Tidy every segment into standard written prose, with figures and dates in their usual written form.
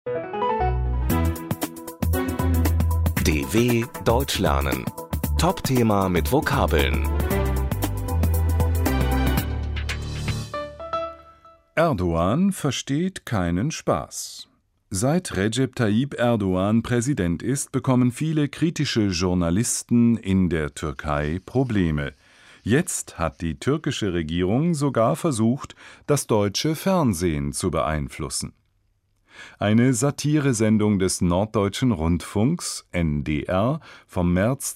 DW Deutsch lernen. Top-Thema mit Vokabeln. Erdogan versteht keinen Spaß. Seit Recep Tayyip Erdogan Präsident ist, bekommen viele kritische Journalisten in der Türkei Probleme. Jetzt hat die türkische Regierung sogar versucht, das deutsche Fernsehen zu beeinflussen. Eine Satiresendung des Norddeutschen Rundfunks (NDR) vom März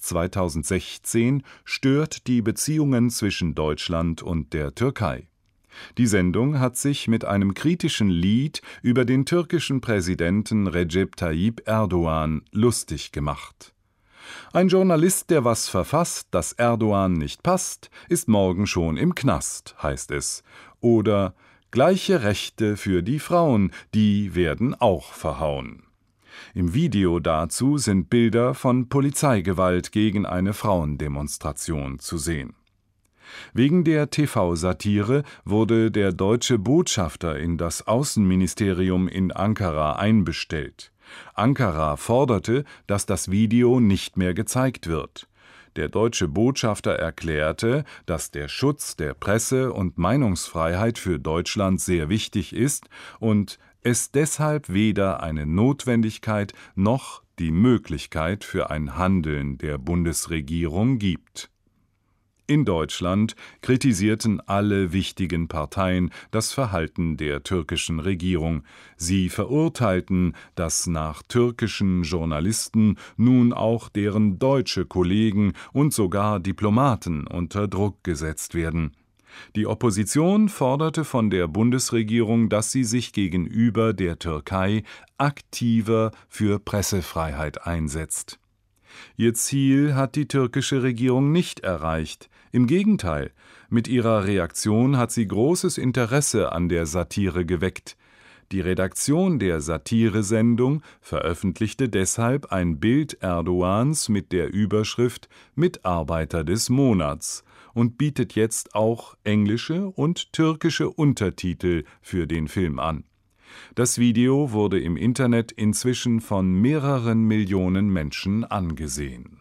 2016 stört die Beziehungen zwischen Deutschland und der Türkei. Die Sendung hat sich mit einem kritischen Lied über den türkischen Präsidenten Recep Tayyip Erdogan lustig gemacht. Ein Journalist, der was verfasst, das Erdogan nicht passt, ist morgen schon im Knast, heißt es. Oder gleiche Rechte für die Frauen, die werden auch verhauen. Im Video dazu sind Bilder von Polizeigewalt gegen eine Frauendemonstration zu sehen. Wegen der TV-Satire wurde der deutsche Botschafter in das Außenministerium in Ankara einbestellt. Ankara forderte, dass das Video nicht mehr gezeigt wird. Der deutsche Botschafter erklärte, dass der Schutz der Presse- und Meinungsfreiheit für Deutschland sehr wichtig ist und es deshalb weder eine Notwendigkeit noch die Möglichkeit für ein Handeln der Bundesregierung gibt. In Deutschland kritisierten alle wichtigen Parteien das Verhalten der türkischen Regierung. Sie verurteilten, dass nach türkischen Journalisten nun auch deren deutsche Kollegen und sogar Diplomaten unter Druck gesetzt werden. Die Opposition forderte von der Bundesregierung, dass sie sich gegenüber der Türkei aktiver für Pressefreiheit einsetzt. Ihr Ziel hat die türkische Regierung nicht erreicht. Im Gegenteil, mit ihrer Reaktion hat sie großes Interesse an der Satire geweckt. Die Redaktion der Satiresendung veröffentlichte deshalb ein Bild Erdogans mit der Überschrift »Mitarbeiter des Monats« und bietet jetzt auch englische und türkische Untertitel für den Film an. Das Video wurde im Internet inzwischen von mehreren Millionen Menschen angesehen.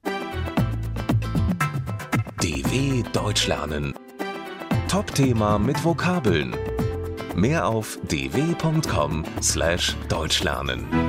DW Deutsch lernen. Top-Thema mit Vokabeln. Mehr auf dw.com/deutschlernen.